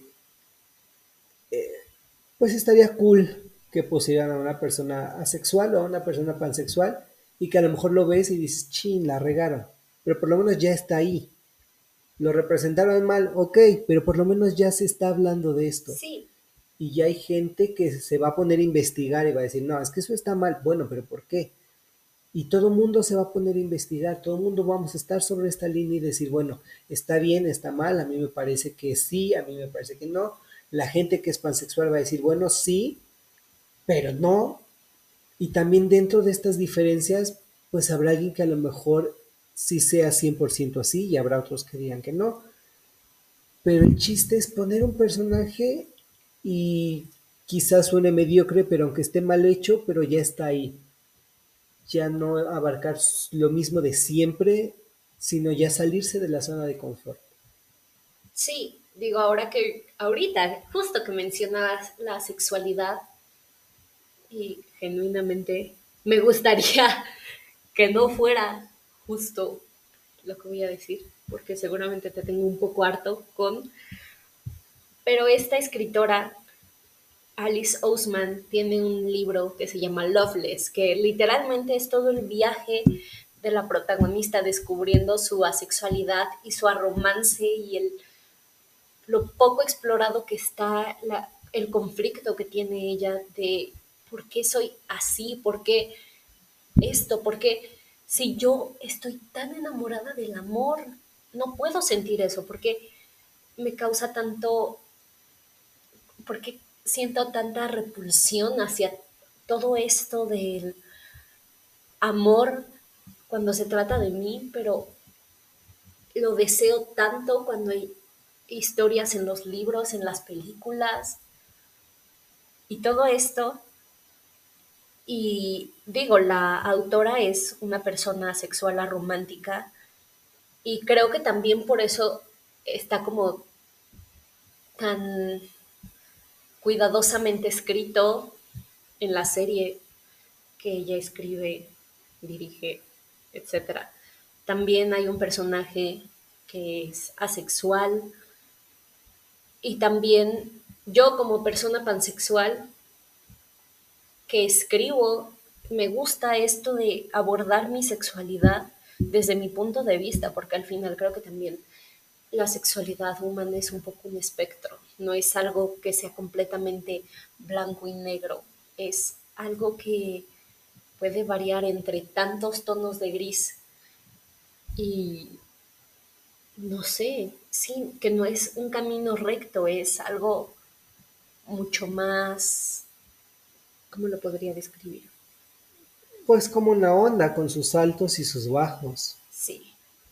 pues estaría cool que pusieran a una persona asexual o a una persona pansexual y que a lo mejor lo ves y dices, chin, la regaron, pero por lo menos ya está ahí. Lo representaron mal, ok, pero por lo menos ya se está hablando de esto. Sí, Y ya hay gente que se va a poner a investigar y va a decir, no, es que eso está mal. Bueno, pero ¿por qué? Y todo el mundo se va a poner a investigar, todo el mundo vamos a estar sobre esta línea y decir, bueno, está bien, está mal, a mí me parece que sí, a mí me parece que no. La gente que es pansexual va a decir, bueno, sí, pero no. Y también dentro de estas diferencias, pues habrá alguien que a lo mejor sí sea 100% así y habrá otros que digan que no. Pero el chiste es poner un personaje y quizás suene mediocre, pero aunque esté mal hecho, pero ya está ahí. Ya no abarcar lo mismo de siempre, sino ya salirse de la zona de confort. sí, digo, ahora que, ahorita, justo que mencionabas la sexualidad y genuinamente me gustaría que no fuera justo lo que voy a decir, porque seguramente te tengo un poco harto con, pero esta escritora, Alice Oseman, tiene un libro que se llama Loveless, que literalmente es todo el viaje de la protagonista descubriendo su asexualidad y su aromance y lo poco explorado que está el conflicto que tiene ella de por qué soy así, por qué esto, por qué si yo estoy tan enamorada del amor, no puedo sentir eso, porque me causa tanto, porque siento tanta repulsión hacia todo esto del amor cuando se trata de mí, pero lo deseo tanto cuando hay historias en los libros, en las películas y todo esto. Y digo, la autora es una persona sexual romántica y creo que también por eso está como tan cuidadosamente escrito en la serie que ella escribe, dirige, etcétera. También hay un personaje que es asexual y también yo como persona pansexual que escribo, me gusta esto de abordar mi sexualidad desde mi punto de vista, porque al final creo que también la sexualidad humana es un poco un espectro, no es algo que sea completamente blanco y negro, es algo que puede variar entre tantos tonos de gris y no sé, sí, que no es un camino recto, es algo mucho más, ¿cómo lo podría describir? Pues como una onda con sus altos y sus bajos. Sí,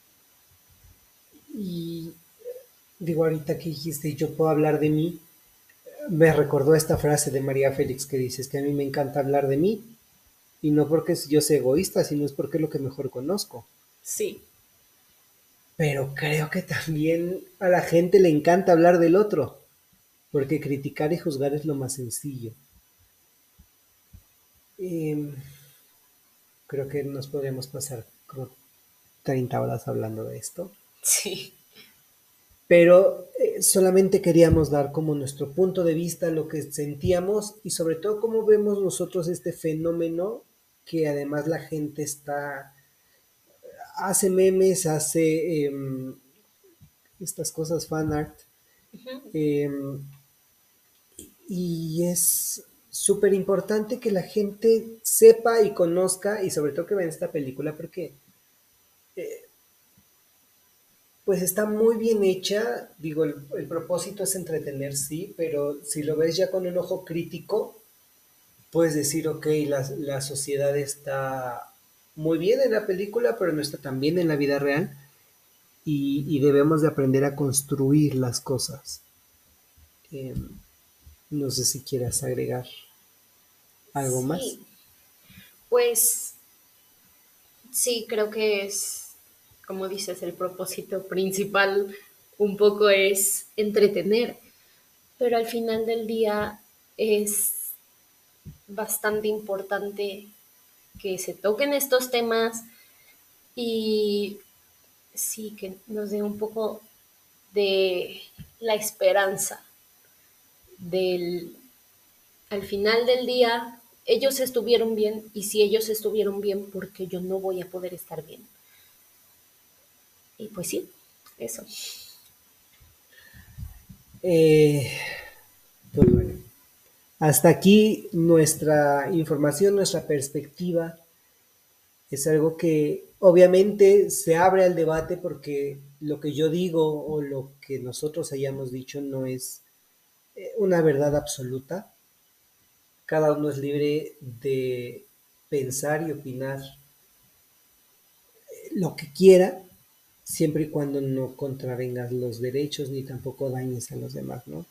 Y digo, ahorita que dijiste, yo puedo hablar de mí, me recordó esta frase de María Félix que dices que a mí me encanta hablar de mí, y no porque yo sea egoísta, sino es porque es lo que mejor conozco. sí, Pero creo que también a la gente le encanta hablar del otro, porque criticar y juzgar es lo más sencillo. Em, Creo que nos podríamos pasar como 30 horas hablando de esto, sí, pero solamente queríamos dar como nuestro punto de vista, lo que sentíamos y sobre todo cómo vemos nosotros este fenómeno que además la gente hace memes, hace estas cosas fan art, eh, y es súper importante que la gente sepa y conozca y sobre todo que vean esta película porque pues está muy bien hecha, digo, el propósito es entretener, sí, pero si lo ves ya con un ojo crítico, puedes decir, ok, la sociedad está muy bien en la película, pero no está tan bien en la vida real y debemos de aprender a construir las cosas. Eh, no sé si quieras agregar algo más. sí. Pues sí, creo que es, como dices, el propósito principal un poco es entretener, pero al final del día es bastante importante que se toquen estos temas y sí, que nos dé un poco de la esperanza del, al final del día, ellos estuvieron bien y si ellos estuvieron bien, porque yo no voy a poder estar bien. Y pues sí, eso. Eh, pues bueno, hasta aquí nuestra información, nuestra perspectiva. Es algo que obviamente se abre al debate porque lo que yo digo o lo que nosotros hayamos dicho no es una verdad absoluta. Cada uno es libre de pensar y opinar lo que quiera, siempre y cuando no contravengas los derechos ni tampoco dañes a los demás, ¿no?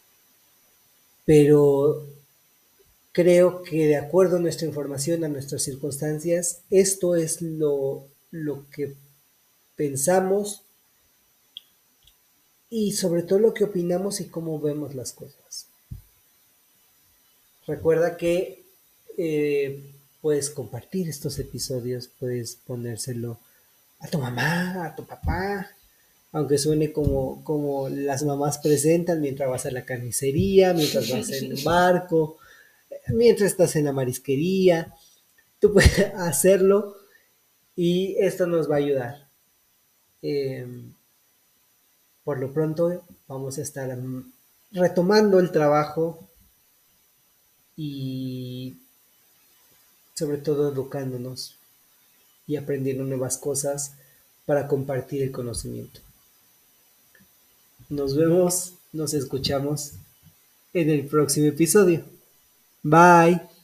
Pero creo que de acuerdo a nuestra información, a nuestras circunstancias, esto es lo que pensamos y sobre todo lo que opinamos y cómo vemos las cosas. Recuerda que puedes compartir estos episodios, puedes ponérselo a tu mamá, a tu papá, aunque suene como las mamás presentan mientras vas a la carnicería, mientras vas en un barco, mientras estás en la marisquería, tú puedes hacerlo y esto nos va a ayudar. Eh, por lo pronto vamos a estar retomando el trabajo y sobre todo educándonos y aprendiendo nuevas cosas para compartir el conocimiento. Nos vemos, nos escuchamos en el próximo episodio. Bye.